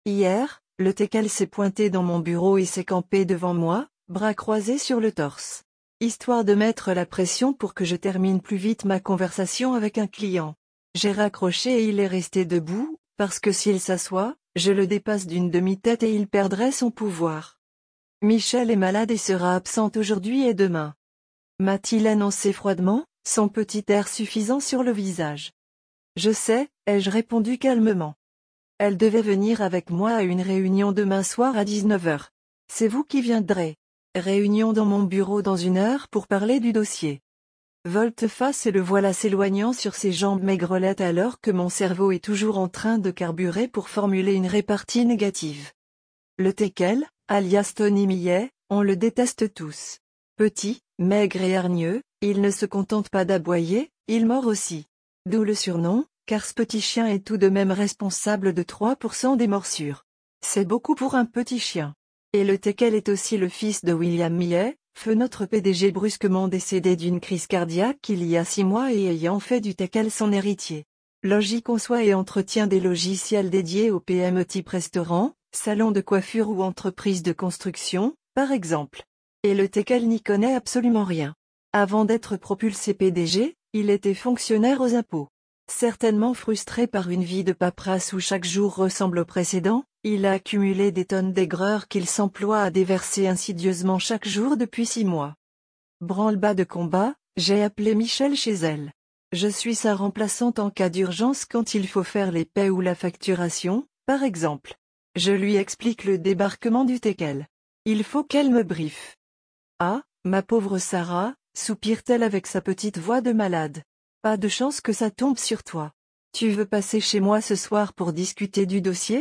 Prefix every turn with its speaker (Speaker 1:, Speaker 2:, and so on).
Speaker 1: Hier, le teckel s'est pointé dans mon bureau et s'est campé devant moi, bras croisés sur le torse. Histoire de mettre la pression pour que je termine plus vite ma conversation avec un client. J'ai raccroché et il est resté debout, parce que s'il s'assoit, je le dépasse d'une demi-tête et il perdrait son pouvoir. Michel est malade et sera absente aujourd'hui et demain. M'a-t-il annoncé froidement, son petit air suffisant sur le visage. Je sais, ai-je répondu calmement. Elle devait venir avec moi à une réunion demain soir à 19h. C'est vous qui viendrez. Réunion dans mon bureau dans 1 heure pour parler du dossier. Volte-face et le voilà s'éloignant sur ses jambes maigrelettes alors que mon cerveau est toujours en train de carburer pour formuler une répartie négative. Le teckel, alias Tony Millet, on le déteste tous. Petit, maigre et hargneux, il ne se contente pas d'aboyer, il mord aussi. D'où le surnom, car ce petit chien est tout de même responsable de 3% des morsures. C'est beaucoup pour un petit chien. Et le teckel est aussi le fils de William Millet, feu notre PDG brusquement décédé d'une crise cardiaque il y a 6 mois et ayant fait du teckel son héritier. Logi conçoit et entretient des logiciels dédiés aux PME type restaurant, salon de coiffure ou entreprise de construction, par exemple. Et le teckel n'y connaît absolument rien. Avant d'être propulsé PDG, il était fonctionnaire aux impôts. Certainement frustré par une vie de paperasse où chaque jour ressemble au précédent, il a accumulé des tonnes d'aigreur qu'il s'emploie à déverser insidieusement chaque jour depuis 6 mois. Branle-bas de combat, j'ai appelé Michel chez elle. Je suis sa remplaçante en cas d'urgence quand il faut faire les paies ou la facturation, par exemple. Je lui explique le débarquement du teckel. Il faut qu'elle me briefe. Ah, ma pauvre Sarah, soupire-t-elle avec sa petite voix de malade. Pas de chance que ça tombe sur toi. Tu veux passer chez moi ce soir pour discuter du dossier ?